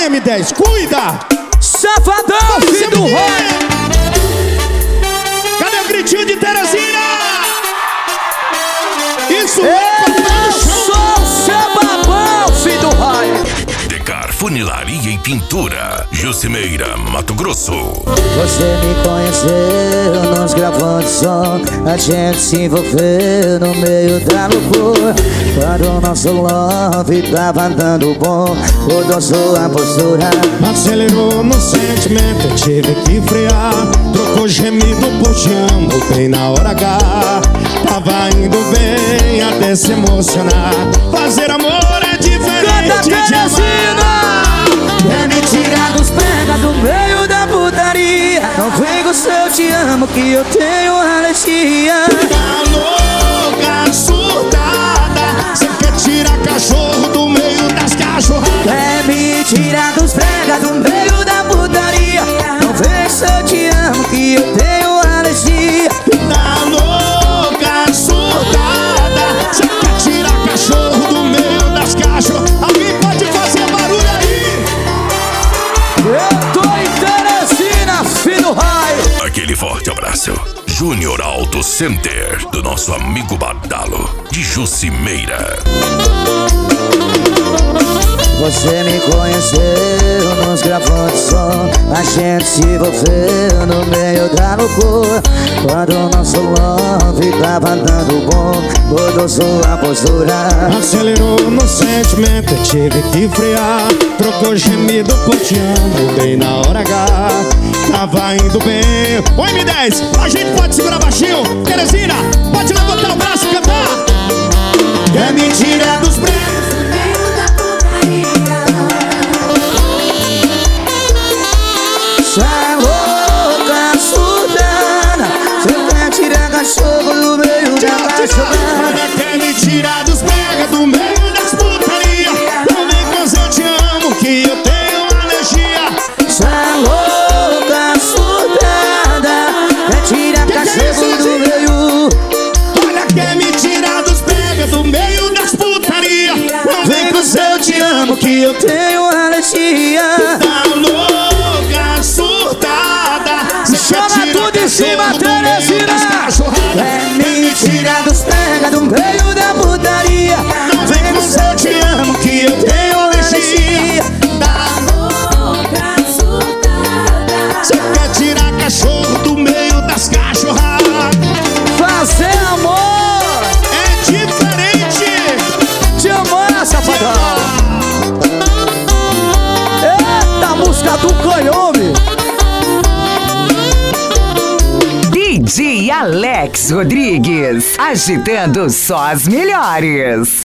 M10, cuida! Safadão, filho do Roy. Cadê o gritinho de Teresina? Isso Eu sou seu babão, filho do Roy. Decar Funilaria e Pintura, Jucimeira, Mato Grosso. Você me conheceu nos gravando som, a gente se envolveu no meio da loucura. Quando o nosso love tava dando bom, mudou sua postura. Acelerou no sentimento, eu tive que frear. Trocou gemido por te amo bem na hora H. Tava indo bem até se emocionar. Fazer amor é diferente de amar. Quer me tirar dos pega do meio da putaria. Não vem com seu te amo que eu tenho alergia. Tá louca, surtada, cê quer tirar cachorro do meio das cachorradas. Quer me tirar dos pega do meio da putaria. Não vem com seu te amo que eu tenho alergia. Tá louca, surtada, cê quer tirar cachorro do meio das cachorradas. Alguém pode fazer barulho aí? Eu tô em Teresina, filho do Roy. Aquele forte abraço. Júnior Auto Center, do nosso amigo Badalo, de Jucimeira. Você me conheceu nos gravando som, a gente se envolveu no meio da loucura. Quando o nosso love tava dando bom, mudou sua postura. Acelerou no sentimento, eu tive que frear. Trocou gemido por te amo bem na hora H. Tava indo bem. Ô M10, a gente pode segurar baixinho. Teresina, pode levantar o braço e cantar. Quer me tirar dos braços. Cê é louca, surdana, cê quer tirar cachorro do meio da cachorrada. Quer me tirar dos pega do meio das putaria. Não vem com eu te amo que eu tenho alergia. Cê é louca, surdana, quer tirar cachorro do meio. Olha, quer me tirar dos pega do meio das putaria. Não Vem com eu te amo que eu tenho alergia. Tá louca, surtada, Chama tudo em cima, Teresina. Quer me tirar dos pega do meio da putaria. Não vem com eu te amo que eu tenho alergia. Tá louca, surtada. Você quer tirar cachorro do meio das cachorradas. Fazer amor É diferente. de amor, safadão. Eita, música do canhome. DJ Alex Rodrigues, agitando só as melhores.